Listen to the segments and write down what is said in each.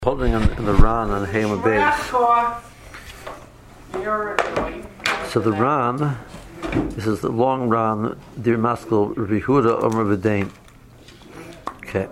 Holding in the Ran on Hema base. So the Ran, this is the long Ran, Dir Maskell, Rabbi Yehuda, Omer V'Dain. Okay.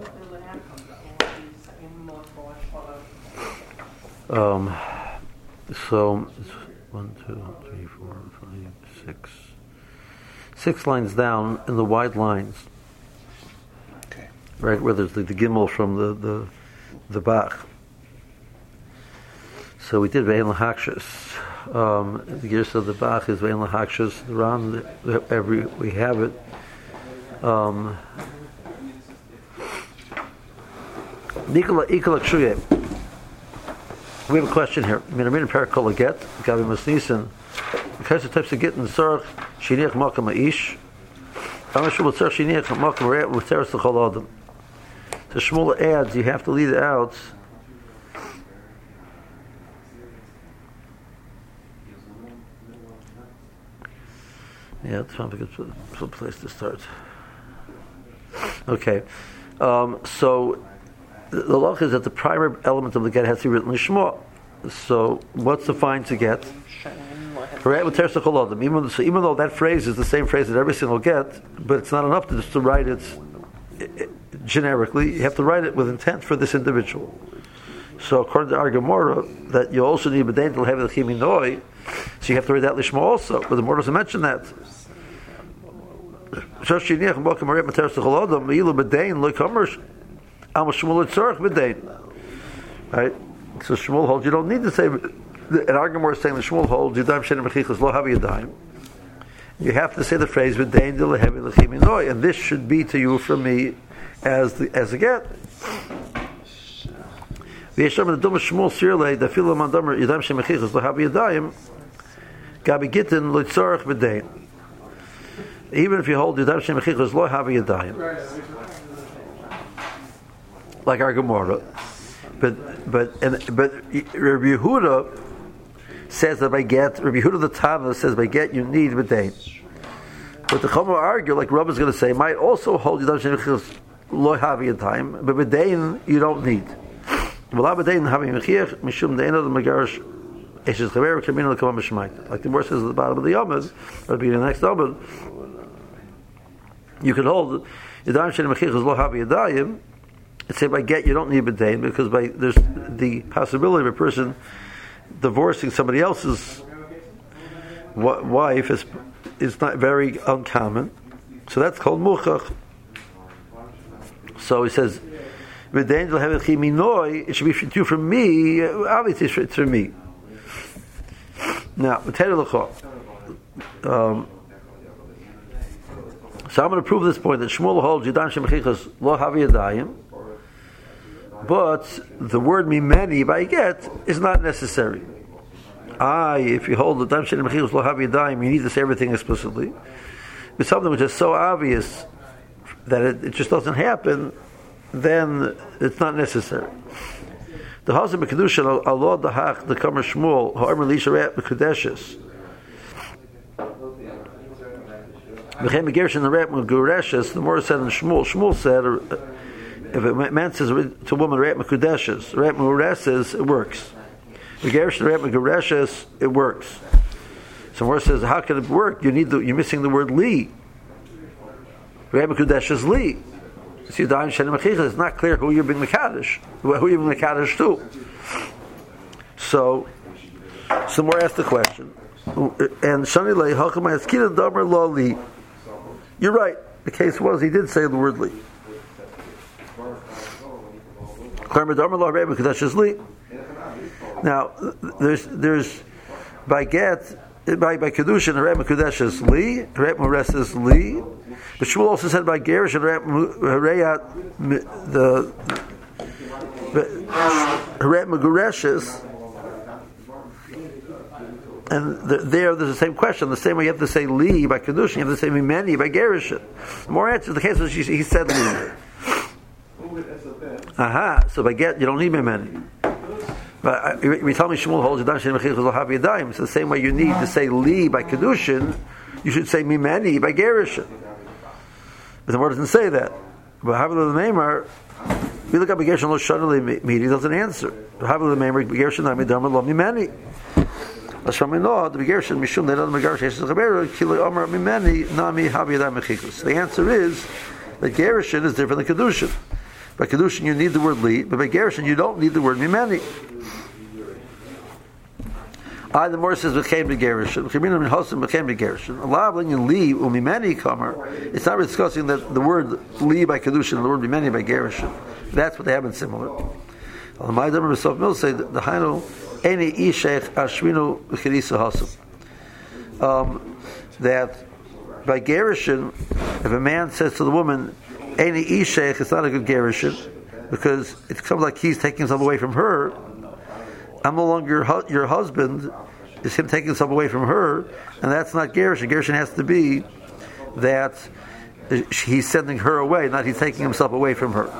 So it's 1, 2, 3, 4, 5, 6. 6 lines down in the wide lines. Okay. Right where there's the gimel from the Bach. So we did Ve'en L'Hakshus. The gears of the Bach is Ve'en L'Hakshus. The Ran, we have it. Nikola Kshuye. We have a question here. Minamin Parakol Get, Gabi Masnisan. Because the types of get in the Sarach, Shiniach Makam Aish. Amashu will Sarach Shiniach Makam Re'at with Teres L'Chol Adam. So Shmuel adds, you have to lead it out. Yeah, it's probably a good place to start. Okay. So the law is that the primary element of the get has to be written Lishma. So what's the fine to get? Even though that phrase is the same phrase that every single get, but it's not enough to just to write it generically. You have to write it with intent for this individual. So according to our Gemara, that you also need B'dain to have the Chiminoi, so you have to read that Lishma also, but the Gemara doesn't mention that. Right? So Shmuel holds you don't need to say, and our Gemara is saying that Shmuel holds Yadayim Shenim Mechichas Lo Havi Yadayim. You have to say the phrase B'dain to Lehevi L'chiminoi, and this should be to you from me as a get. Even if you hold the Yadayim Shem Mechichas Lo Havi Yadayim, like our Gemara, but Rabbi Yehuda says that by get, Rabbi Yehuda the Tana says by get you need B'dain. But the Chama argue, like Rav is going to say, might also hold Yadayim Shem Mechichas Lo Havi Yadayim, but B'dain you don't need. Like the verse says at the bottom of the Yomad, or the next Yomad, you could hold Yadayim Shenim Mechichas Lo Havi Yadayim and say by get you don't need B'dain, because there's the possibility of a person divorcing somebody else's wife is not very uncommon. So that's called Muchach. So he says it should be for you from me. Obviously, it's for me. Now, so I'm going to prove this point that Shmuel holds Yadayim Shem Mechichas Lo Havi Yadayim, but the word mimeni by get is not necessary. If you hold Yadayim Shem Mechichas Lo Havi Yadayim, you need to say everything explicitly. But something which is so obvious that it just doesn't happen, then it's not necessary. The Hazim Kedusha Allah Dahach the Kamer Shmuel Ha'armer Lisha Rat B'Kudeshes B'Chem Begershin the Rat M'Gureshes. The more said in Shmuel said if a man says to a woman Rat M'Kudeshes, Rat M'Gureshes, it works. Begershin Rat M'Gureshes, it works. So more says how can it work? You're missing the word Li. Rat M'Kudeshes Li. See, it's not clear who you're being Mekadosh, who you're being Mekadosh to. So, some more ask the question. And Shani Lei, Hakama Eskina Damer Lali. You're right. The case was he did say the word Li. Now, there's by get by Kedushin, Rat Mekudesh is Li, Rat Mores is Li. But Shmuel also said by Gerish and Rat Megureshes, and there's the same question. The same way you have to say Li by Kedushin, you have to say Mimeni by Gerish. The more answer, the case was he said Li. So by get you don't need Mimeni. But we tell me Shmuel holds Yadayim Shenim Mechichas Lo Havi Yadayim. So the same way you need to say Li by Kedushin, you should say Mimeni by Gerish. But the word doesn't say that. But how about the Neymar? We look up Gershon lo shadali meet. He doesn't answer. Havli memory Gershon nami dharma lo mimeni. Lashami no the Gershon mishum le'adam megarsh yeshes chaberu kilo amar mimeni nami habi yadam mechikus. The answer is that Gershon is different than kedushin. By kedushin you need the word li, but by Gershon you don't need the word mimeni. The more says became the Gershon. Chemina min hosim became the Gershon. Allah bringing li umimeni kamer. It's not discussing that the word li by kedushin and the word mimeni by Gershon. That's what they have been similar. My Dhamma B'Sof Mil say that the Hainu Eni Ishech Ashwinu B'Chirisa Hasim. That by Gershon, if a man says to the woman, Eni Ishech, it's not a good Gershon, because it comes like he's taking himself away from her. I'm no longer your husband. It's him taking himself away from her, and that's not Gershon. Gershon has to be that he's sending her away, not he's taking himself away from her.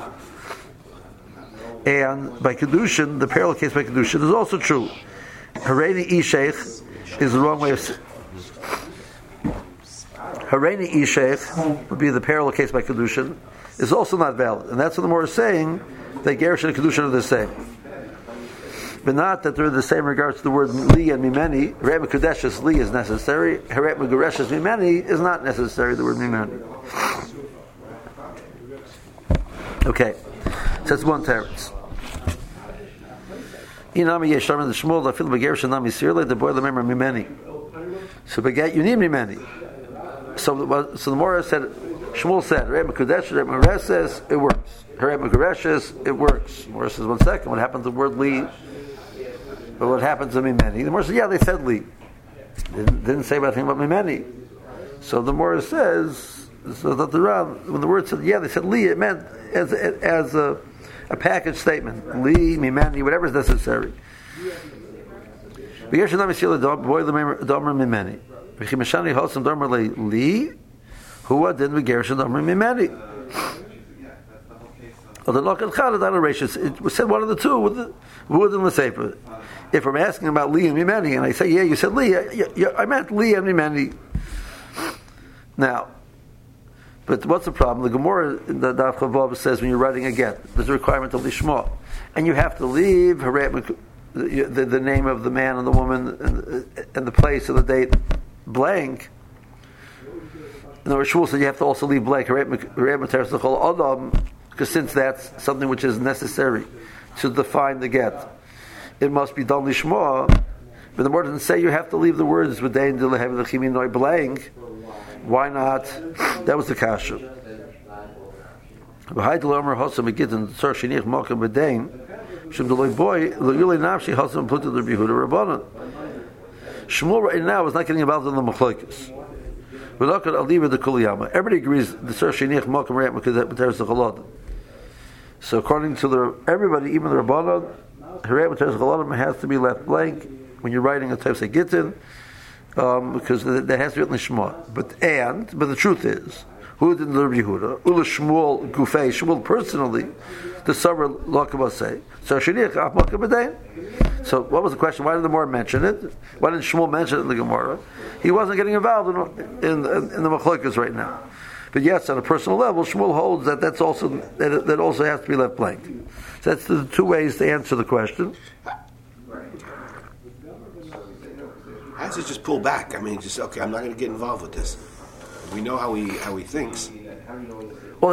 And by Kedushin, the parallel case by Kedushin is also true. Hareini Ishech is the wrong way of Hareini Ishech would be the parallel case by Kedushin, is also not valid. And that's what the more is saying, that Gershon and Kedushin are the same. But not that they're the same in regards to the word li and mimeni. Heret Mekudeshes li is necessary. Heret Megureshes mimeni is not necessary, the word mimeni. Okay. So that's one teretz. Inami yesharmin the shmuel the fil begersh nami sirle the boy the member mimeni. So beget you need mimeni. So the Morah said, Shmuel said, Heret Mekudesh, Heret Megureshes, it works. Heret Megureshes, it works. Morah says, 1 second, what happened to the word li? But what happened to mimeni? The Morah said, yeah, they said li. Didn't say anything about mimeni. So the Morah says, so that the Rav, when the word said, yeah, they said li, it meant as a package statement. Li, mimeni, whatever is necessary. Begersh nami sirle boy the member domer mimeni. V'chimashani hosam domer li, huwa din begersh domer mimeni. Or the lokat chad on a ratius. It was said one of the two with the wood and the sefer. If I'm asking about li and mimeni, and I say, yeah, you said li, I meant li and mimeni. Now, but what's the problem? The Gemara in the Daf Chavav says when you're writing a get, there's a requirement of lishma, and you have to leave the name of the man and the woman and the place of the date blank. In other words, Shmuel said you have to also leave blank because since that's something which is necessary to define the get, it must be done lishma. But the Gemara doesn't say you have to leave the words v'dein dilehem l'chimin noi blank. Why not? That was the kasha. Shmuel right now is not getting involved in the machlokes. Everybody agrees the Sar Sheniach Malkim Reit B'Teres Chaladim. So according to everybody, even the Rabbanon, Reit B'Teres Chaladim has to be left blank when you're writing a type of gittin. Because that has to be written Shema. But the truth is, who did the Rabbi Yehuda? Ula Shmuel Gufei, Shmuel personally, the Sabra Lokava say. So Sheniach Af Malkim B'Dein. So what was the question? Why did the Gemara mention it? Why didn't Shmuel mention it in the Gemara? He wasn't getting involved in the Machlokes right now. But yes, on a personal level, Shmuel holds that that also has to be left blank. So that's the two ways to answer the question. How does it just pull back? I mean, just okay, I'm not going to get involved with this. We know how he thinks. Well,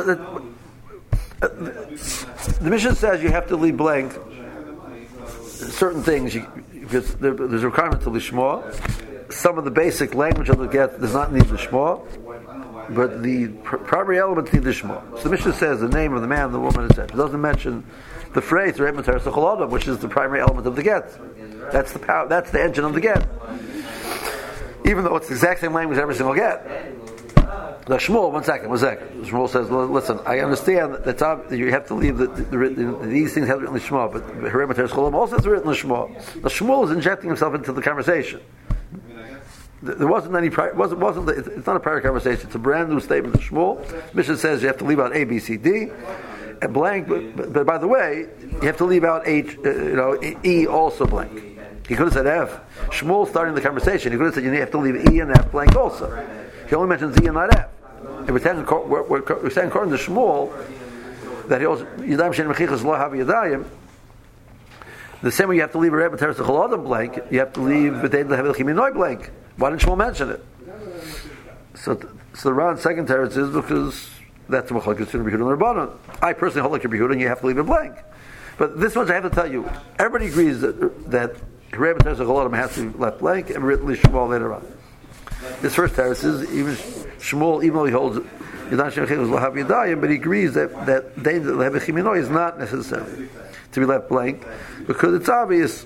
the Mishnah says you have to leave blank certain things because there's a requirement to lishma. Some of the basic language of the get does not need lishma, but the primary elements need lishma. So the Mishnah says the name of the man, the woman, etc. It doesn't mention the phrase "Reit B'Teres Chaladim," which is the primary element of the get. That's the power. That's the engine of the get. Even though it's the exact same language every single get. The Shmuel, one second. Shmuel says, listen, I understand that you have to leave these things have written in Shmuel, but Heret B'Teres Chaladim also has written in Shmuel. The Shmuel is injecting himself into the conversation. There wasn't any prior, it's not a prior conversation, it's a brand new statement of Shmuel. Mishnah says you have to leave out A, B, C, D, and blank, but by the way, you have to leave out H, E also blank. He could have said F. Shmuel starting the conversation, he could have said you have to leave E and F blank also. He only mentions E and not F. If we're saying according to Shmuel, that he also Yadayim Shein Mechichas Lo Havi Yadayim. The same way you have to leave a Rebbe Teres Chol Adam blank, you have to leave V'Dein Lehavil Chiminoi blank. Why didn't Shmuel mention it? So the round second teretz is because that's what Machlokes Rabbi Yehuda and Rabbanan. I personally hold like Rabbi Yehuda, and you have to leave it blank. But this much I have to tell you: everybody agrees that Rebbe Teres Chol Adam has to be left blank, and written Shmuel later on. This first teretz is even Shmuel, even though he holds Yadayim Shein Mechichas Lo Havi Yadayim, but he agrees that Dein Lehavil Chiminoi is not necessary to be left blank because it's obvious.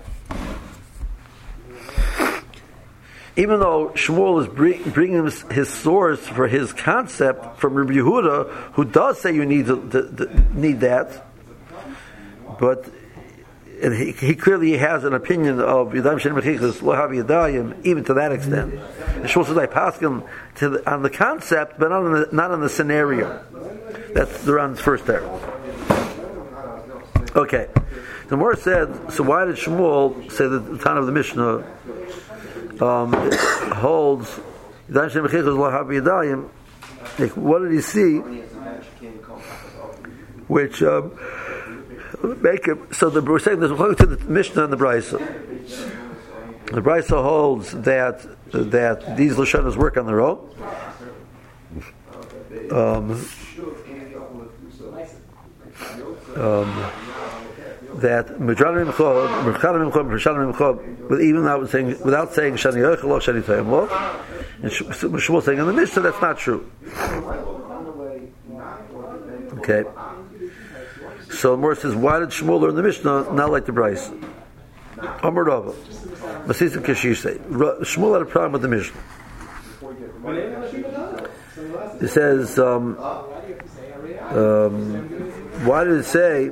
Even though Shmuel is bringing his source for his concept from Rabbi Yehuda, who does say you need need that, but he clearly has an opinion of Yadayim Shein Mechichas Lo Havi Yadayim, even to that extent. And Shmuel says I paskin on the concept, but not on the scenario. That's the round's first there. Okay, the Gemara said. So why did Shmuel say that the time of the Mishnah holds Yadayim Shein Mechichas Lo Havi Yadayim? Like, what did he see? Which make it so we're saying there's a to the Mishnah and the Brisa. The Brisa holds that these Lashonos work on their own. That Medranim Chod, but even without saying Shani Yochel Lo Shani Toyim Lo, and Shmuel saying in the Mishnah that's not true. Okay. So Mor says, why did Shmuel learn the Mishnah not like the Brisa? Amar Rava, Masisa Kashish say Shmuel had a problem with the Mishnah. It says, why did it say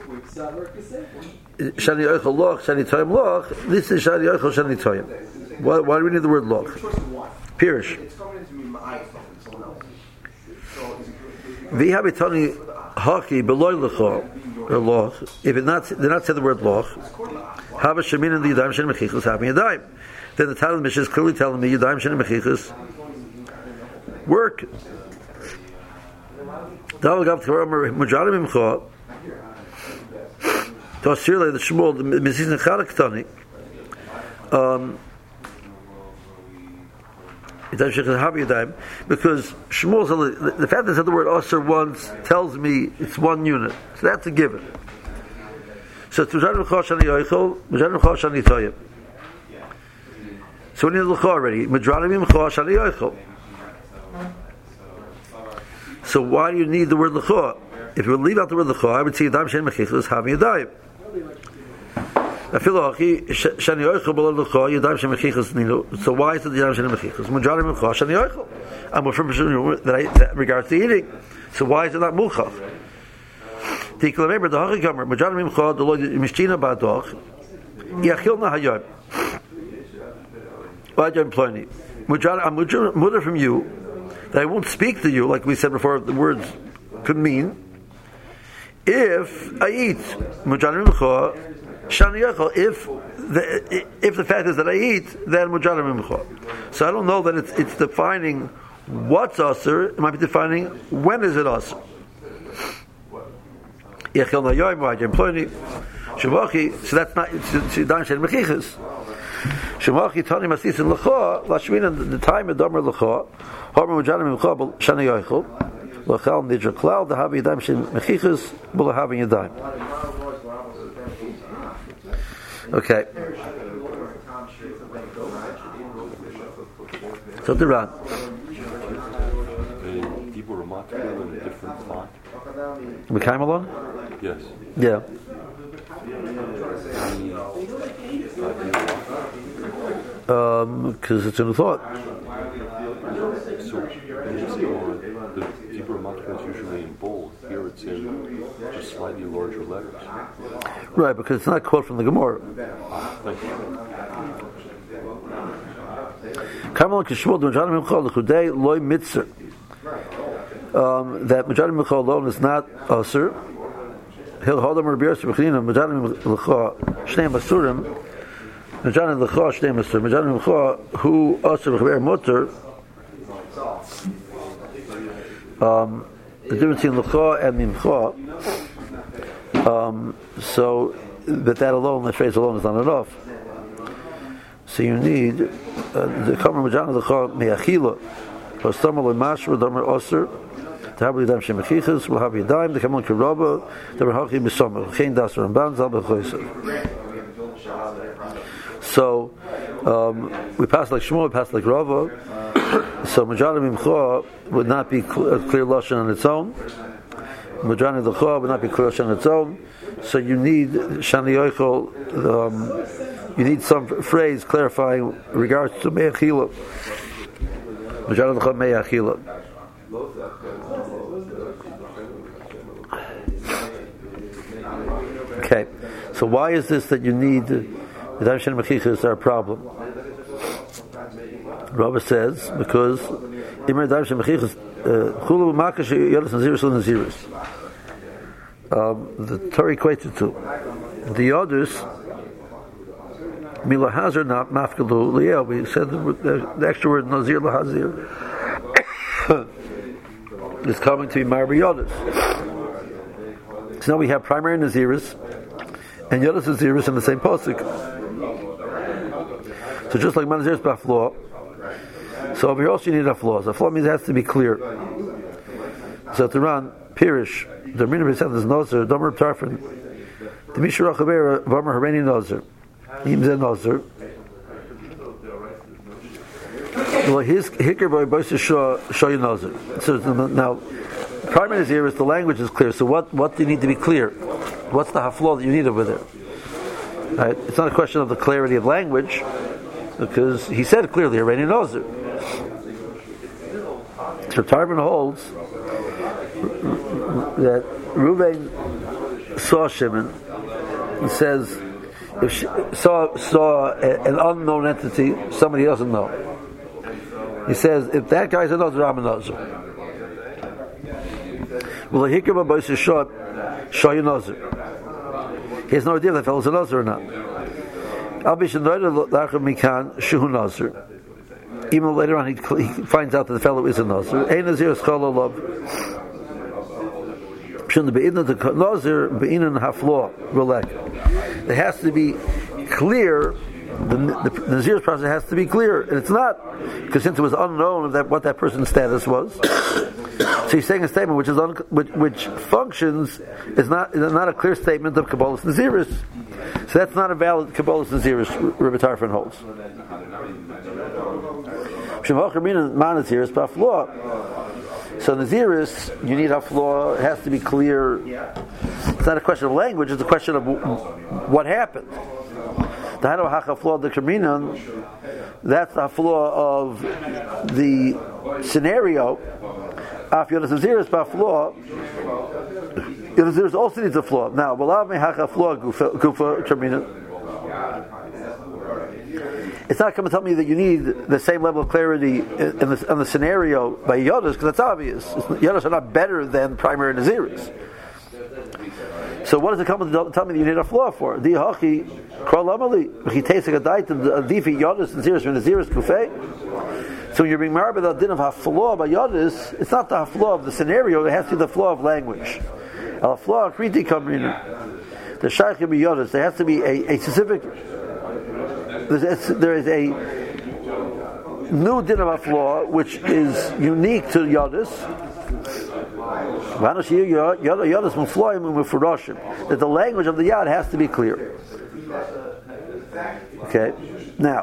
Shani Yochel Loch, Shani Toyim Loch? This is Shani Yochel, Shani Toyim. Why do we need the word Loch? Pirish. V'habitani haki beloy lecho or Loch. If it not, they're not say the word Loch. Hava shemin and the Yadayim Shein Mechichas having Yadayim. Then the title of the Mishnah is clearly telling me Yadayim Shein Mechichas work. Davagav Tcharam Mujarim Imcha. Tosirle the Shmuel the Mizizn Charak Tani. Because Shmuel, the fact that I said the word Osir once tells me it's one unit, so that's a given. So it's Mujarim Imcha Shani Yochel, Mujarim Imcha Shani Toyim. So we need the L'cha already. Mujarim Imcha Shani Yochel. So why do you need the word L'cha? If you would leave out the word L'cha, I would see Yadayim Shein Mechichas having Yadayim. So why is it Yadayim Shein Mechichas? Mujarim Imcha Shani Yochel. And we're from that regards to eating. So why is it not Mulchach? Remember the Hachikamar Mujarim Imcha the Lord Mishtina Badoch Yachilna Hayom. Why do you employ me? I'm mutter from you that I won't speak to you, like we said before, the words could mean if I eat Mujarim Imcha Shani Yochel, if the fact is that I eat, then Mujarim Imcha. So I don't know that it's defining what's Asr, it might be defining when is it Asr. Yechil Na Yoim, why do you employ me? Shemachi, so that's not Yadayim Shein Mechichas. Shemachi Tani Masis in L'cha, Lashmin the time of Domer L'cha, Homer Mujarim Imcha Shani Yochel, L'chal Nidra Klal, the Havi Yadayim Shein Mechichas, B'la Havi Yadayim. Okay. So the Ran. People were in a different font. We came along? Yes. Yeah. Because it's in a thought. So, the Hebrew Makra is usually in bold. Here it's in just slightly larger letters. Right, because it's not a quote from the Gemara. Thank you. That Mujarim Imcha alone is not Asr. He'll hold them Rabbi Yosef B'Chanina Mujarim Imcha Shnei Masurim. Mujarim Imcha Shnei Masurim. Mujarim Imcha who Asr B'Chaber Mutter. the difference between L'cha and Mimcha. But that alone, the phrase alone, is not enough. So you need the Kamer Majana L'cha Me'achila, or Stamar L'mashra, Damer Osir, Tabli Dam Shemechichas, will have Yadayim, the Kamal Kiraba, the Rahachi B'Somer, Chain Das Ramban, Zal B'Choyser. So we pass like Shmuel, we pass like Rava. So Majana Mimcha would not be a clear lashon on its own. Majana L'cha would not be clear lashon on its own. So you need Shani Yochel. You need some phrase clarifying regards to Me'achila. Majana L'cha Me'achila. Okay, so why is this that you need the Dam Shen Mechichas are a problem? Rava says because Imer Dam Shen Mechichas Chulu Makash Yodas Naziris Naziris. The Torah equated to the Yodus Mila Hazir not Mafkalu Liel. We said the extra word Nazir Lahazir is coming to be Marbi Yodus. So now we have primary Naziris and Yodas Naziris in the same pasuk. So just like Naziris Baflaw, so over here also you need a flaw. So flaw means it has to be clear. So to run Pirish, the Mina said is Nazir, Domer Tarfin, the Mishra Chavera, Varmer Hareni Nazir, Imze Nazir. Well, his Hicker by Bosa Show you Nazir. So now, primary Naziris, the language is clear. So what do you need to be clear? What's the haflaw that you need over there? Right? It's not a question of the clarity of language, because he said clearly, Hareni Nazir. So Tarfin holds that Reuven saw Shimon. He says, if she saw an unknown entity, somebody doesn't know. He says, if that guy's a Nazir, I'm a Nazir. Well, the Hikam Abbas is short, show you Nazir. He has no idea if that fellow's a Nazir or not. Even later on, he finds out that the fellow is a Nazir. Ein Nazir is Chol Olav. It has to be clear. The Nazir's process has to be clear, and it's not, because since it was unknown what that person's status was. So he's saying a statement which functions is not a clear statement of Kabbalah's Naziris. So that's not a valid Kabbalah's Naziris. Rebbe Tarfon holds. So Naziris, you need a flaw. It has to be clear. It's not a question of language. It's a question of what happened. The Hano HaChaflaw the Kaminan, that's the flaw of the scenario. Af Yodas Naziris Baflaw, Yodas Naziris also needs a flaw. Now, Balav Me HaChaflaw Gufa Kaminan. It's not going to tell me that you need the same level of clarity in the scenario by Yodas, because that's obvious. Yodas are not better than primary Naziris. So what does it come to tell me that you need a flaw for? Di hachi krolamali v'chitesek adaitim adifi Yodas Naziris from Naziris kufei. So when you're being married without din of haflaw by Yodas, it's not the haflaw of the scenario; it has to be the flaw of language. Al flaw kriti kamrina. The shaykh be Yodas. There has to be a specific. There is a new din of haflaw which is unique to Yodas. That the language of the yad has to be clear. Okay, now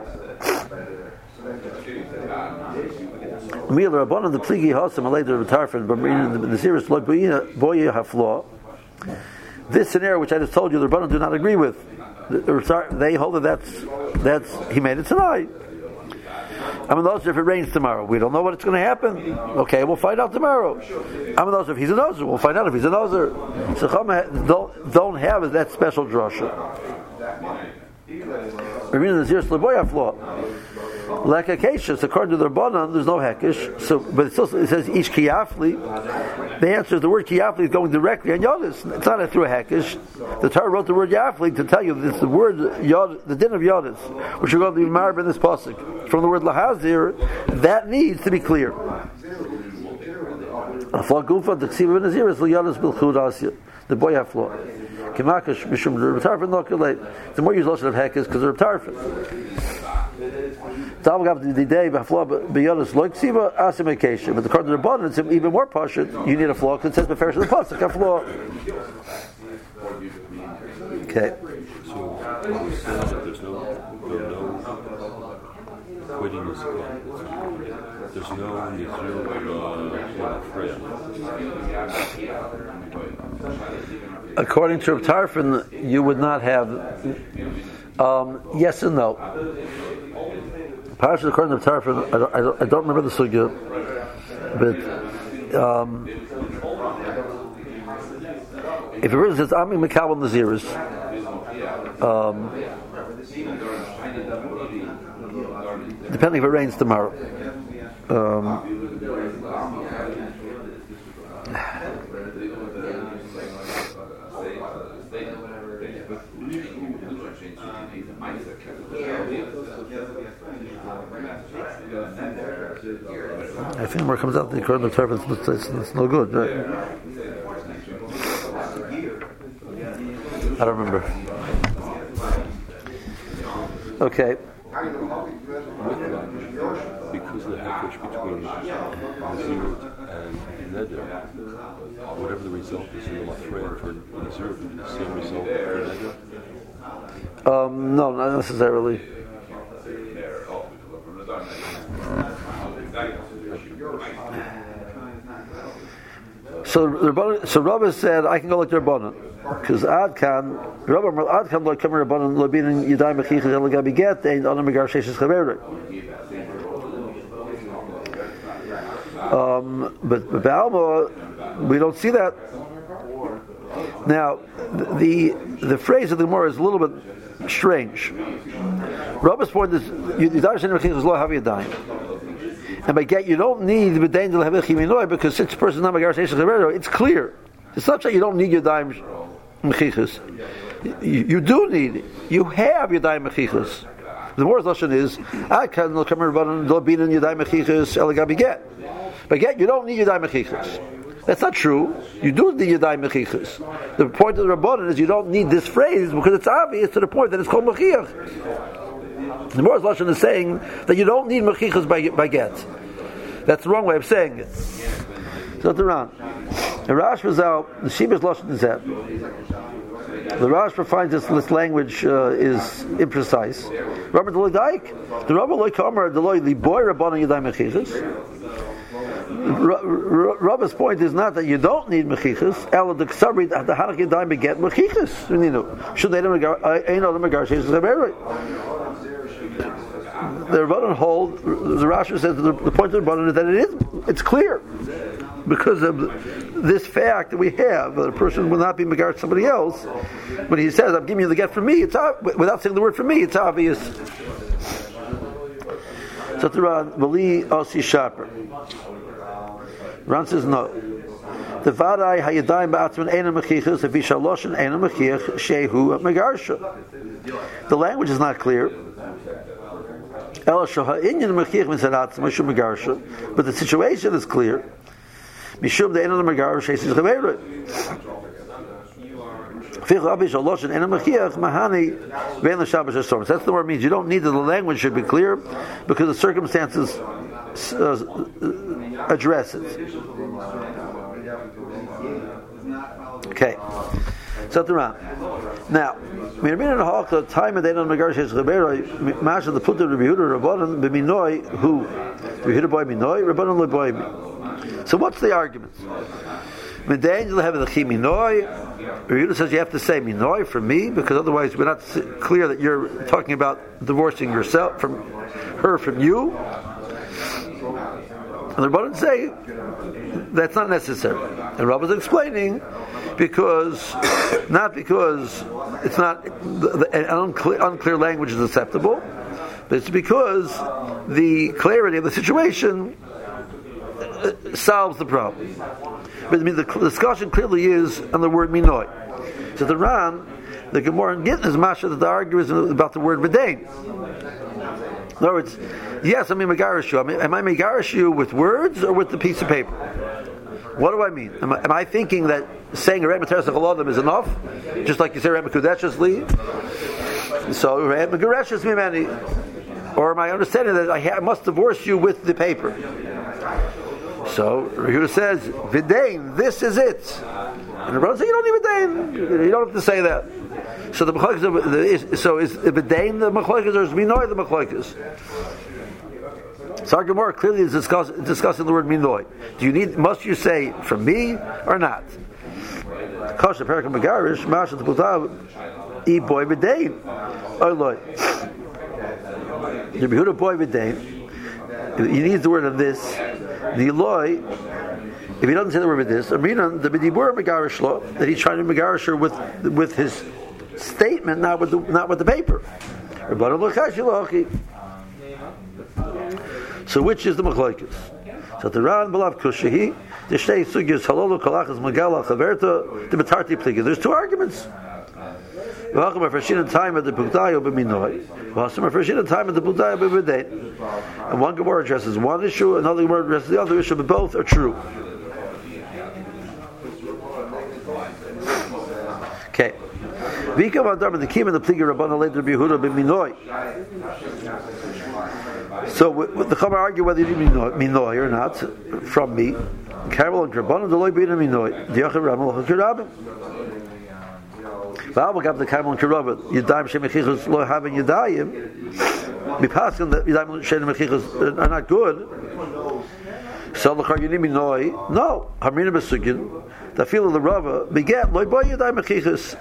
the pligi hasam later retarfin the serious boya haflaw. This scenario, which I just told you, the Rabbanan do not agree with. They hold that that's he made it tonight. I'm in those if it rains tomorrow. We don't know what's going to happen. Okay, we'll find out tomorrow. I'm in those if he's a Nazir. We'll find out if he's a Nazir. So don't have that special drasha. Remember the Zir's Leboya flaw. Like Akashis, according to the Rabbanan, there's no Hekish. So, but it says ish kiyafli. The answer is the word kiyafli is going directly on Yodas. It's not through a Hekish. The Torah wrote the word yafli to tell you this the word Yod, the din of Yodas, which you're going to be married in this pasuk. From the word lahazir, that needs to be clear. A flaw gufa the ksiva benazir is liyadas bilchud asya. The boy have flaw. Kemakash mishum retarfin lokulate. The more use lotion of heck is because of retarfin. Tamagav the day beflaw biyadas loy ksiva asimikation. But according to the Rabbanan, it's even more pashut. You need a flaw because it says beferish the pasuk a flaw. Okay. So we're saying that there's no quitting this again. There's no nizur prayer. According to Rav Tarfon, you would not have. Yes and no. Partially according to Rav Tarfon, I don't remember the sugya, but if it really says Ami Mekabel Naziris, depending if it rains tomorrow. I think where it comes out the according to Tarfon, it's no good, right? I don't remember. Okay. Because of the hekesh between Nazirut and Neder, whatever the result is in the Mafreya for Nazirut, would be the same result for Neder? No, not necessarily. So Rabbi said, I can go like the Rabbanan. Because Ad can like come Rabbanan Labin Yadai Mechichas Elagabi Get and Anam Megar Sheshes Chaverek. But Ba'alma, we don't see that. Now, the phrase of the Gemara is a little bit strange. Rabbi's point is, Yadai Sheshes Mechichas Lo Havi Yadayim. And by get, you don't need the B'dain Del Havich Yiminoi because since the person is not Megar Sheshes Chaverek, it's clear. It's not that you don't need Yadayim Mechichas. You do need it. You have Yadayim Mechichas. The more lesson is, I can come Rabbanan Labin Yadayim Mechichas Elagabi Get. But get, you don't need Yadayim Mechichas. That's not true. You do need Yadayim Mechichas. The point of the Rabbanan is you don't need this phrase because it's obvious to the point that it's called Mechiach. The more lesson is saying that you don't need Mechichas by get. That's the wrong way of saying it. So the Ran. The Rash was out. The Shibas Lashon is that. The Rash finds this language is imprecise. Rabbi the Daik, the Rabbi Loikamer, the Loi Liboy Rabbanan Yadayim Mechichas. Rabbi's point is not that you don't need Mechichas. Ela the Ksabri the Hanach Yadayim beget Mechichas. Should they ain't other Megar Sheshes Chaverek? The Rabbanan hold. The Rash says the point of the Rabbanan is that it's clear. Because of this fact that we have, that a person will not be megar to somebody else. When he says, "I'm giving you the get from me," it's without saying the word from me, it's obvious. So the Ran, Vali Osi Shaper. Ran says no. The Vaday Hayadayim Ba'atzman Eina Mechichas If Vishaloshin Eina Mechiach Shehu Megarsha. The language is not clear. Ela Shoha Inyan Mechiach Misadatz Meshu Megarsha, but the situation is clear. Mishum the Eina Megar Sheshes Chaverek. That's the word it means. You don't need that the language should be clear because the circumstances address it. Okay. So now, we are in a time of the Megar Sheshes Chaverek. Masha the Put of Rabbi Yehuda Rabbanan b'Minoi who Rabbi Yehuda boy Minoi Rabbanan leBoy. So what's the argument? Rabbi Yehuda says you have to say minoi for me because otherwise we're not clear that you're talking about divorcing yourself from her from you. And the Rabbanan say that's not necessary. And Rabbi is explaining not because it's not an unclear language is acceptable, but it's because the clarity of the situation solves the problem. But I mean, the discussion clearly is on the word minoi. So the Ran, the Gemara and Gittin is masha that the argument is about the word v'dain. In other words, yes, I mean megarish you. Am I megarish you with words or with the piece of paper? What do I mean? Am I thinking that saying a Reb Materes Chalodim is enough? Just like you say Reb Mekudeshes Li? So Reb Megureshes Mimeni. Or am I understanding that I must divorce you with the paper? So Yehuda says, Vidain, this is it. And the brother says, you don't need Vidain. You don't have to say that. So the Machlokes, so is Vidain the Machlokes or is Minoi the Machlokes? So our Gemara clearly is discussing the word Minoi. Must you say from me or not? Kasha Perikam Megarish, Masha T'Putav, E boy Vidain. Oiloi. The Yehuda boy Vidain. He needs the word of this. The Eloi, if he doesn't say the word of this, Aminan, the B'dibur Megarish Lo, that he's trying to Megarish her with his statement, not with the paper. So which is the Machlokes? So the Ran Balav Kushahi, the Shtei Sugyas Halolu Kalachas Magala Chaverta, the Betarti Pliga. There's two arguments. Welcome for time at the Bugdayo B'Minoi. Welcome for time at the Bugdayo B'Vidain. And one Gemara addresses one issue, another Gemara addresses the other issue, but both are true. Okay. V'ikam Adam the Kim and the Pliga Rabbana later B'Yehuda B'Minoi. So the Chama argue whether you need Minoi or not from me. Carol and Rabbana the Loi B'Yehuda Minoi. Diachar Ramal Chakirabim. V'al gab the Carmel and Kirabah Yadayim Shem Mechichos Lo having Yadayim. B'Paskin that Yadayim Shem Mechichos are not good. So l'char you need Minoi. No, Hamrina B'Sugin. The feel of the Rava begat Loi Boy Yadayim Mechichos.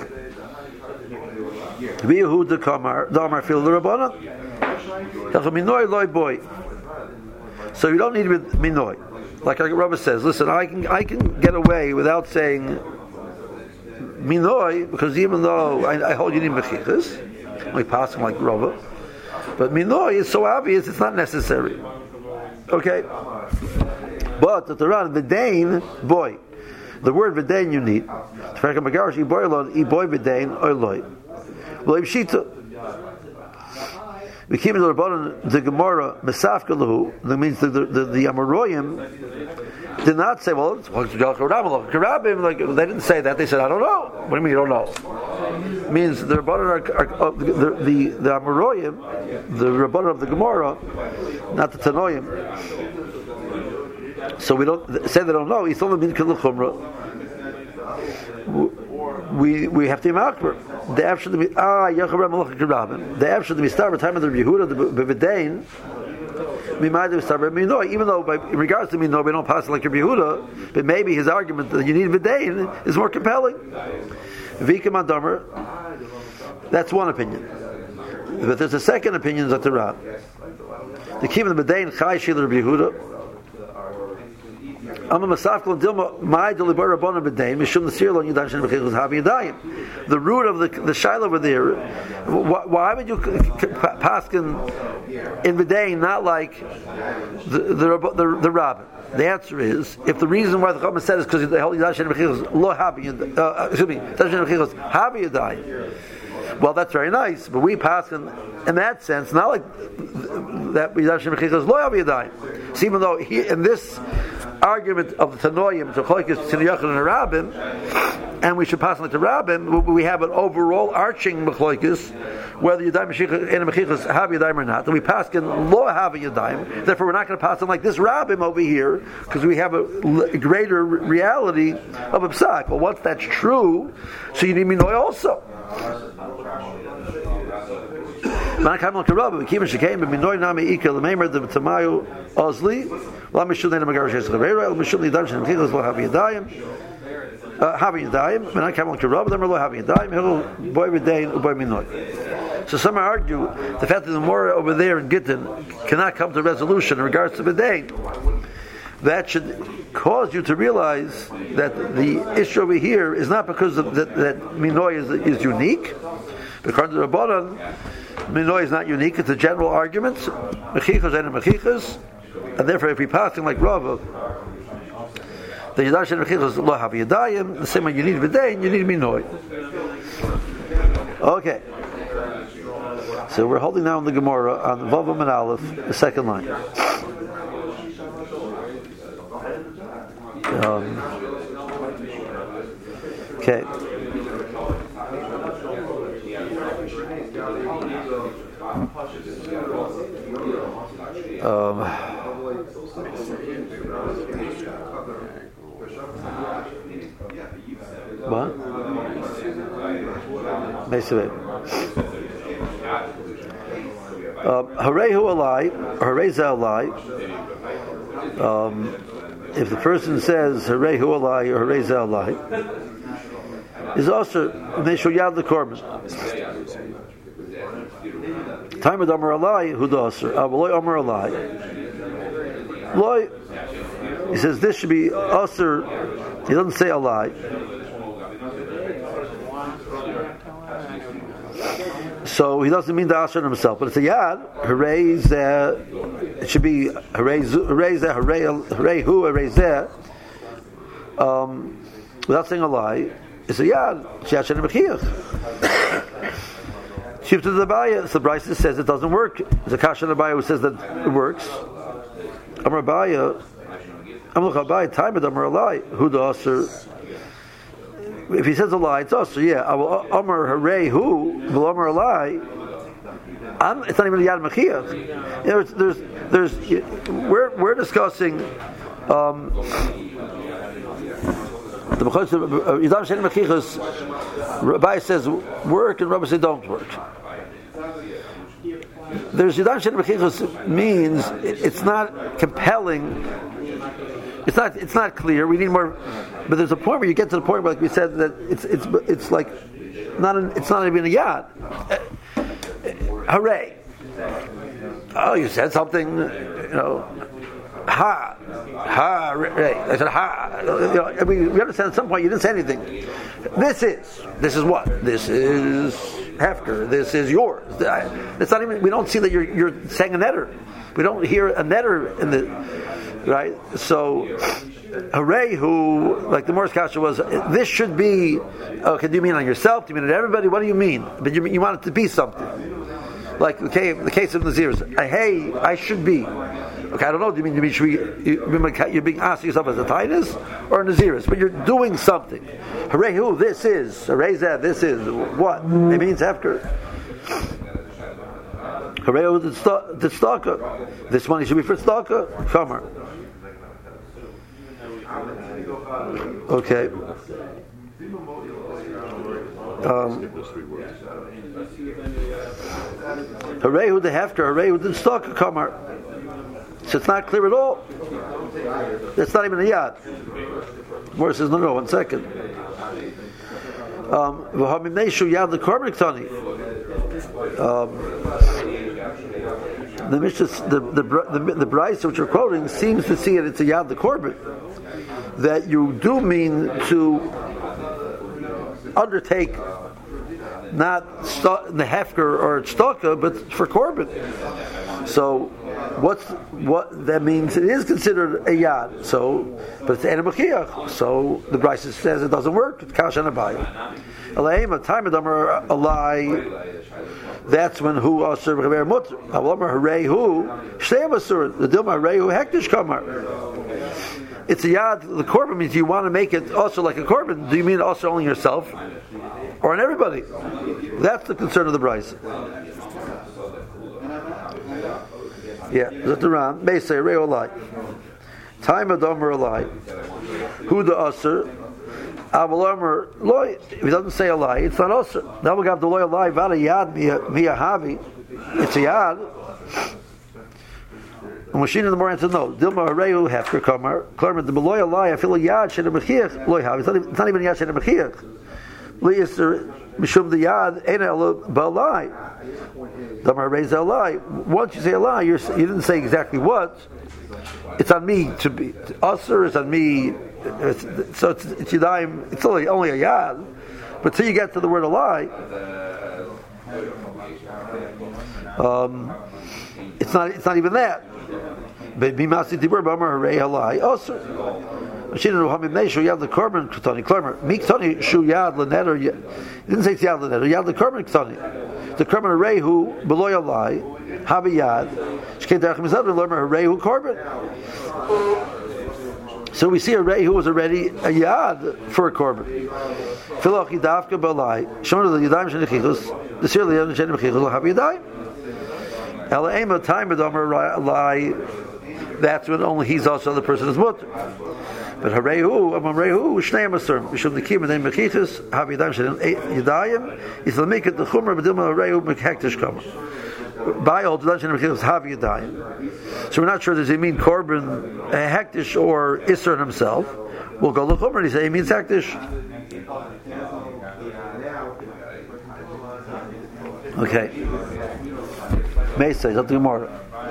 V'Yehu the Kamar the Amar feel of the Rabbana. Minoi Loi Boy. So you don't need Minoi. Like our Rava says, listen, I can get away without saying Minoi, because even though I hold you need Mechichas, we pass like Rava, but Minoi is so obvious it's not necessary. Okay? But the Ran, Vidain, boy. The word Vidain you need. Tferka Megarish, I boy Vidain, Oiloi. Well, Shita. We came to the Gemara Mesafka Lahu. That means the Amoroyim did not say, well, it's Karabim. Like they didn't say that. They said, I don't know. What do you mean you don't know? It means the Rabbanan are the Amoroyim, the Rabbanan of the Gemara, not the Tanoim. So we don't say they don't know. It's only min Chumra. We have to be makbar. The after the Yacharem Malach Karabim. The after the start time of the Yehuda the Bevedain. We might have started Minoi, even though in regards to Minoi we don't pass like Rabbi Yehuda, but maybe his argument that you need Vidain is more compelling. Vikam Adamer, that's one opinion. But there's a second opinion that the Ran. The Kim of the Vidain Chai Shil Rabbi Yehuda. The root of the shaila over there, why would you paskin in Vidain not like the rabbin? The answer is, if the reason why the Chama said is because the whole Yidashin Mechichos lo habi yadayim. Well, that's very nice, but we pass in that sense, not like that Yidashin Mechichos lo habi yadayim. So even though in this argument of the Tanoim, to Cholkis, Tzidiyachon, and Rabbim, and we should pass on to Rabbim, we have an overall arching Mechloikis, whether Yadayim and Mechichos have Yadayim or not, and we pass in lo have Yadayim, therefore we're not going to pass on like this Rabbim over here, because we have a greater reality of a psak. Well, once that's true, so you need Minoi also. When I came on Karabah, we came and she came, but Minoi Nami Ika, the Maimer, the Tamayu Ozli, La Mishulay Namagarish Escavera, La Mishulay Darshan Mechichos, Lo have Yadayim. Having Yadayim, when I came on Kirab, then we're having Yadayim, boy Vidain, boy Minoi. So some argue the fact that the Mora over there in Gittin cannot come to resolution in regards to Vidain. That should cause you to realize that the issue over here is not because that Minoi is unique. Because the Rabbanan, Minoi is not unique, it's a general argument. Mechichos and Mechichos, and therefore if we pass him like Rava, the Yadash and Mechichos lo have Yadayim, the same way you need Vidain, you need Minoi. Okay. So we're holding now in the Gemara on Vavam and Aleph, the second line. Okay. What? Basically. Harehu alai, hareza alai. If the person says Harehu alai or hareza alai, is also Meshul Yad the Korban. Time of Amar alai, who does Avaloi Amar alai. Loi, he says this should be usher. He doesn't say alai. So he doesn't mean the asher himself, but it's a yad. Hooray! It should be hooray! Hooray! Hu! Hooray! Without saying a lie, it's a yad. Shashan mechiyach. Shift to the Baya. So the Brisa says it doesn't work. There's a kasha in the Baya who says that it works. Amar Baya. Amar Baya. Time of Amar lie. Who the asher? If he says a lie, it's also Amar Hooray Hu, Amar a lie. It's not even a Yad Mechiyach. We're discussing the Yidam Sheni Mechichas. Rabbi says work and Rabbi says don't work. There's Yidam Sheni Mechichas means it's not compelling. It's not clear. We need more. But there's a point where you get to the point where, like we said, that it's like it's not even a yad. Hooray! Oh, you said something, ha, ray. I said ha. I mean, we understand at some point you didn't say anything. This is what? This is hefker. This is yours. It's not even. We don't see that you're saying a netter. We don't hear a netter in the right. So. Hooray! Who, like the Morris Kasha was, this should be. Okay, do you mean on yourself? Do you mean on everybody? What do you mean? But you want it to be something. Like the case of Nazirs. Hey, I should be. Okay, I don't know. Do you mean you're being asked yourself as a Titus or a Naziris? But you're doing something. Hooray! Who? This is. Hooray! That. This is what? It means after. Hooray! Who the stalker? This money should be for stalker. Chomer. Okay. Hooray who the hefker, hooray who the stalker kamar. So it's not clear at all. That's not even a yad. Morris says, no, 1 second. The Mishnah, the Brisa which you're quoting seems to see it. It's a yad the korban. That you do mean to undertake not the hefker or stalker, but for korban. So what that means? It is considered a yad. So, but it's animachiyach. So the Brisa says it doesn't work. It's kash and abayim. Aleim a time of a lie. That's when who asur b'chaver mutter. Avlamar hooray who shtei asur. The dilma hooray who hektish kamar. It's a yad. The korban means you want to make it also like a korban. Do you mean also only yourself or on everybody? That's the concern of the Brisa. Yeah, that's around. May say rei olai. Time of domer olai. Who the asur? Avalomer loy. If he doesn't say a lie, it's not asur. Now we got the loy lie. Vada yad miyahavi. It's a yad. And Moshe in the morning said, no, Dilma Harehu Hefker Kamar, Klarman, the Beloya lie, I feel a Yad Shed Mechiach, Loy Hav. It's not even Yad Shed Mechiach. Li'isr Mishum the Yad, Eina Elo Balai. Dilma Harehu a lie. Once you say a lie, you didn't say exactly what. It's on me to be. Usr is on me. So it's Yadayim, it's only a Yad. But till you get to the word a lie, it's not even that. But bimasi dibur b'amar harei halai also. Mashina ruhamim neishu yad lekorban ktani. Klarmer miktani shu yad lenetter. It didn't say it's yad lenetter. Yad lekorban ktani. The korban harei hu beloy halai habi yad. Shkei derech mizad lekorban harei hu korban. So So we see a Rei who was already a Yad for a korban. Filach Yidavka Balai. Shona the Yadayim Shenichichus. The Sir Leon Shenichichus will have Yadayim. Ela Ema time B'Domer Lai. That's when only he's also the person is mutter. But Harehu, Amam Rehu, Shnei Masur, Mishum Nikim, and then Mechichus, Have Yadayim Yadayim, is the make it the Chumra, B'Dilma Harehu, Mekhektish Kama. By all, Yadayim Mechichus, Have Yadayim. So we're not sure does he mean Korban, Hektish, or Isser himself. We'll go look over and he say he means Hektish. Okay. Mesa, something more.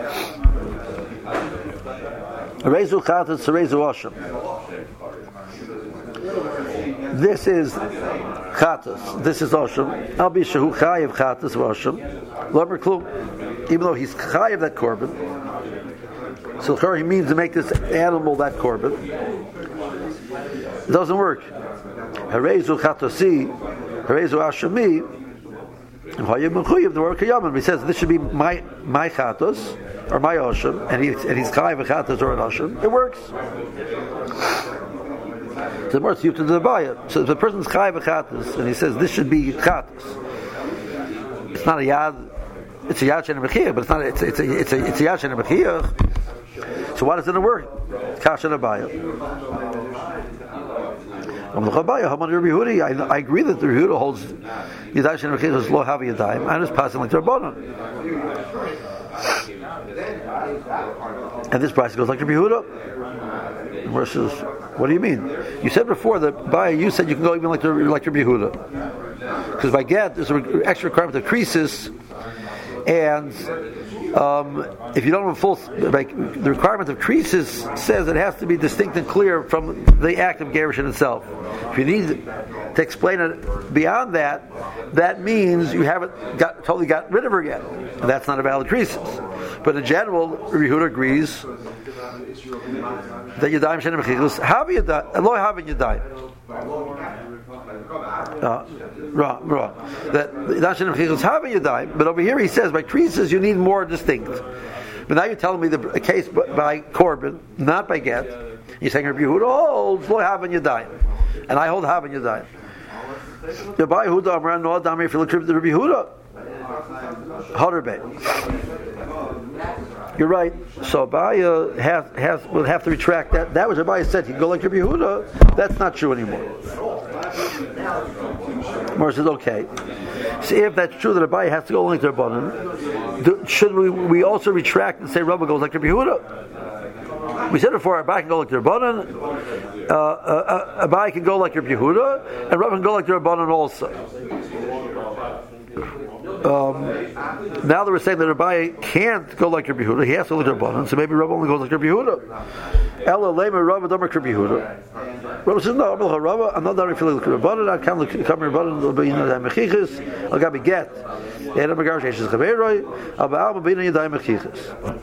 Rezu Chatas, Rezu Osham. This is Chatas. This is Osham. I'll be Shehu Chayev Chatas Osham. Lover Klum. Even though he's Chayev that korban, so he means to make this animal that korban. It doesn't work. Harezu Chatosi, Harezu Ashami. And the word Kayaman. He says this should be my Chatos or my Osham, and he's Chayev Chatos or an Osham. It works. So more to the Baya. So if the person's Chayev Chatos and he says this should be Chatos, it's not a Yad. It's a Yad Shen Mechiyach, but it's not. It's a Yad Shen Mechiyach. So why doesn't it work? Kasha Nabaya. I agree that the Rehuda holds Yadayim Shen Mechiyach is lo havi Yadayim, and it's passing like the Rabbanon. And this price goes like the Rehuda. Versus, what do you mean? You said before that by you said you can go even like the Yehuda, because by get there's an extra requirement of creases, and if you don't have a full, like the requirement of creases says it has to be distinct and clear from the act of gerushin itself. If you need to explain it beyond that, that means you haven't totally got rid of her yet. And that's not a valid creases. But in general, Yehuda agrees that Yadayim Shen Mechichus have Yadayim, Eloi having Yadayim. Wrong. That Yadayim Shen Mechichus have Yadayim, but over here he says by creases you need more distinct. But now you're telling me the case by Korban, not by get. You're saying Rabbi Yehuda holds Eloi having Yadayim, and I hold having Yadayim. Rabbi Yehuda Amran No Adami if you look at Rabbi Yehuda. You're right. So Abaya will have to retract that. That was Abaya said. He can go like Rabbi Yehuda. That's not true anymore. Mor says, okay. So if that's true that Abaya has to go like the Rabbanan, should we also retract and say Rabba goes like Rabbi Yehuda? We said before Abaya can go like the Rabbanan, Abaya can go like Rabbi Yehuda, and Rabba can go like the Rabbanan also. Now that we're saying that Rabbi can't go like Rabbi Yehuda, he has to go like Rabbanan, so maybe Rabbi only goes like Rabbi Yehuda. Ella lema Rabbi don't like Rabbi Yehuda. Rabbi says no, I'm not doing feeling like Rabbanan. I can't come Rabbanan. It'll be Yadayim Mechichus. I'll get me get. And I'm going to go Chaveroi. I'll be Yadayim Mechichus.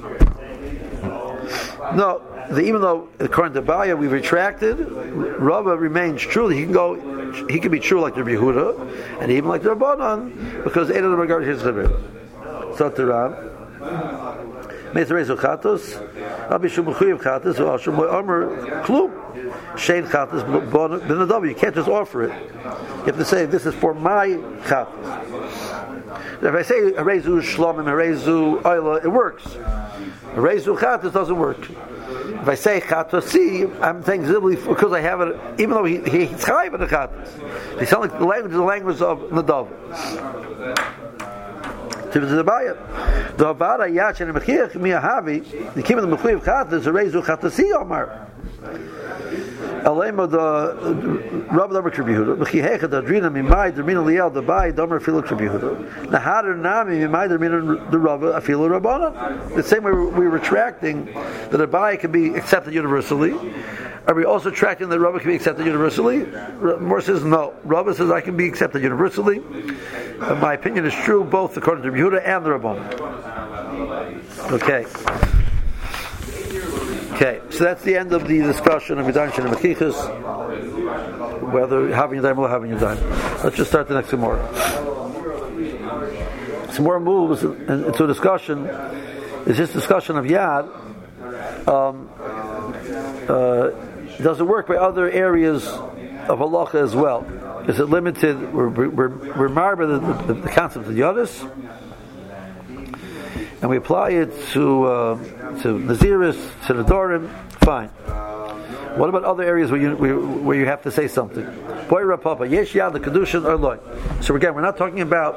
No, even though according to Baya we've retracted, Rabba remains true. He can be true like the Yehuda, and even like the Rabbanan, because eight of them regard his Chaver. So to Rab, Meitrezu Chatos, Abi Shumuchuyev Chatos, or Shumoy Omer Klum, Shein Chatos Ben Adav. You can't just offer it. You have to say this is for my Chatos. If I say Harezu Shlomim, Harezu Oila, it works. Harezu Chatos doesn't work. If I say Chatosi, I'm saying simply because I have it, even though he's chayiv in the Chatos. He sounds like the language of Nadav. To the Bayat, the Havara Yach and Mechiach Miyahavi, the Kim of the Mechuyev Chatos, Harezu Chatosi Omar. Alema the Rabbi Domer Rabbi Yehuda, Mechihecha the Adrina Mimai the Mina Liel the Bay Domer Filu Rabbi Yehuda, Nahadar Nami Mimai the Mina the Rabbi Afilu Rabbana. The same way we're retracting that a Bay can be accepted universally. Are we also retracting that Rabbi can be accepted universally? Mor says no. Rabbi says I can be accepted universally. And my opinion is true both according to Rabbi Yehuda and the Rabbana. Okay, so that's the end of the discussion of Yadayim Shen Mechichus, whether having Yadayim or having Yadayim. Let's just start the next Gemara. Some more moves into a discussion. Is this discussion of Yad does it work by other areas of halacha as well? Is it limited? We're married by the concept of yodis, and we apply it to Naziris, to Nedorim. Fine. What about other areas where you have to say something? Boy Rapapa, yesh yad the kedushin or loy. So again, we're not talking about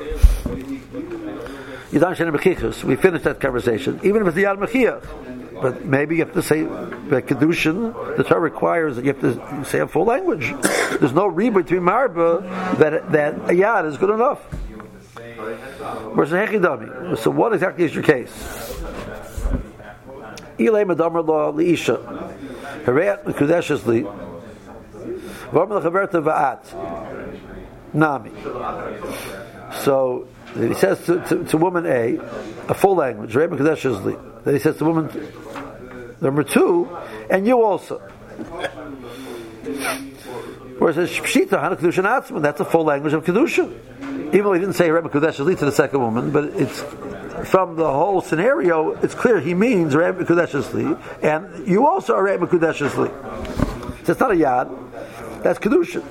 Yadam Shein Mechichus. We finished that conversation. Even if it's the Yad Mechiach. But maybe you have to say that Kedushin, the Torah requires that you have to say a full language. There's no read between Marba that a Yad is good enough. Where's the Hechidami? So what exactly is your case? Ilay Madamar Law Liisha. Harayat Mekudeshes Li. Varma Lechaverta Va'at. Nami. So he says to woman A, a full language, Harayat Mekudeshes Li. Then he says to woman number 2, and you also. Whereas it says Pshita Hana Kedushin Atzman, that's a full language of Kedushin. Even though he didn't say Rebbe Kudesh Li to the second woman, but it's from the whole scenario, it's clear he means Rebbe Kudesh Li, and you also are Rebbe Kudesh Li. So it's not a Yad, that's Kedushin.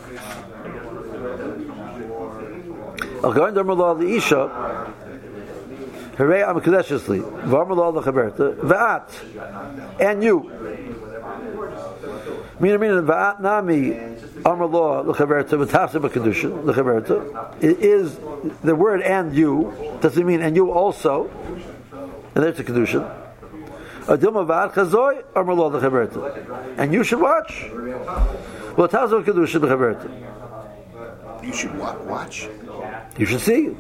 Al Goin Derma Lo L'Isha, Hooray, I'm a Kadeshesli. Varmallah Lechaberta. Va'at. And you. Meaning, Va'at Nami, Amallah Lechaberta, V'tafsa B'Kedushin, Lechaberta. It is the word and you, doesn't mean and you also. And there's a Kedushin. Adilma Va'at Chazoy, Amallah Lechaberta. And you should watch. V'tafsa B'Kedushin, Lechaberta. You should watch? You should see.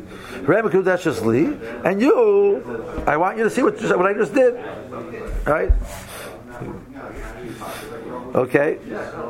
And you, I want you to see what I just did. Right? Okay.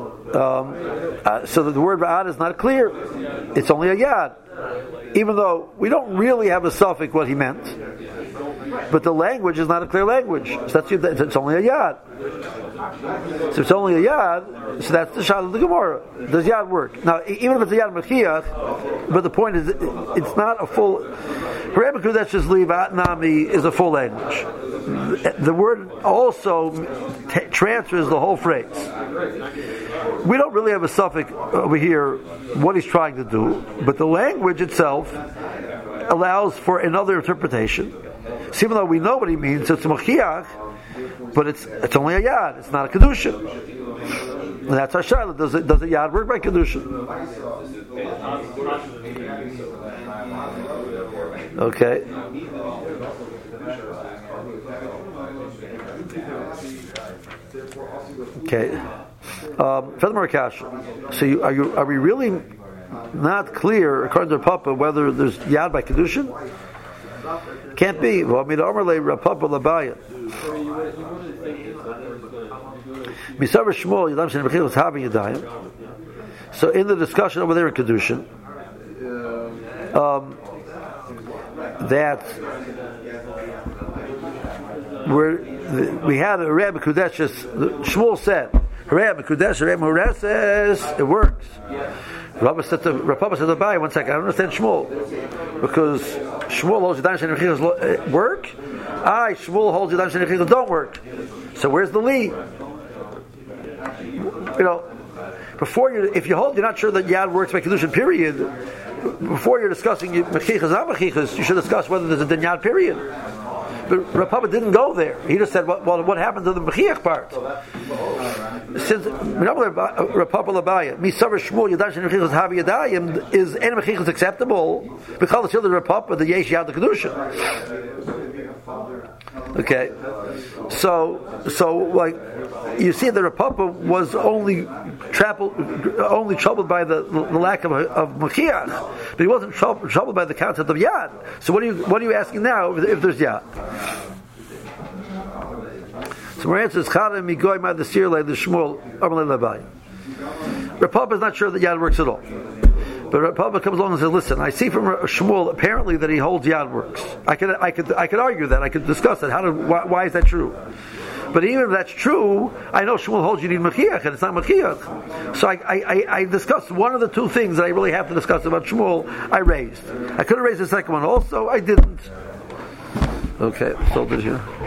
So the word Ba'ad is not clear. It's only a Yad. Even though we don't really have a suffix what he meant. But the language is not a clear language. So it's only a Yad. So it's only a Yad, so that's the shot of the Gemara. Does Yad work? Now, even if it's a Yad Mechiach, but the point is, it's not a full. Rebbe Kudesh's Livat Nami is a full language. The word also transfers the whole phrase. We don't really have a suffix over here, what he's trying to do, but the language itself allows for another interpretation. So even though we know what he means, it's a Mechiach, but it's only a Yad, it's not a Kedushin. And that's our Shaila. Does a Yad work by Kedushin? Okay. Okay. Furthermore, Kash. So are we really not clear, according to Papa, whether there's Yad by Kedushin? Can't be. So in the discussion over there in Kedushin, that we had a Rebbe Kudesh. Shmuel said, "Rebbe Kudesh, Rebbe Mureses." It works. Rabbi said to Abai, 1 second, I don't understand Shmuel. Because Shmuel holds Yadayim Shein Mechichos work. Shmuel holds Yadayim Shein Mechichos don't work. So where's the lead? If you hold, you're not sure that Yad works by Kedushin, period. Before you're discussing Mechichos, not Mechichos, you should discuss whether there's a Din Yad, period. But Rav Papa didn't go there. He just said, well, what happened to the Mechiach part? Since Rav Papa Labaya, Misavar Shmuel Yadayim Shein Mechichos Havi Yadayim, is any Mechichos acceptable? Because it's still the Rav Papa, the Yesh Yad the Kedusha. Okay, so like you see, the Rav Papa was only troubled by the lack of Mechiach, but he wasn't troubled by the concept of Yad. So what are you asking now if there's Yad? So my answer is Chada Migoy Mad the Sirle the Shmuel Amalei Labai. Rav Papa is not sure that Yad works at all. But Rav Papa comes along and says, "Listen, I see from Shmuel apparently that he holds Yad works. I could argue that. I could discuss it. Why is that true? But even if that's true, I know Shmuel holds you need Mechiach, and it's not Mechiach. So I discussed one of the two things that I really have to discuss about Shmuel. I raised. I could have raised the second one also. I didn't. Okay, so did you?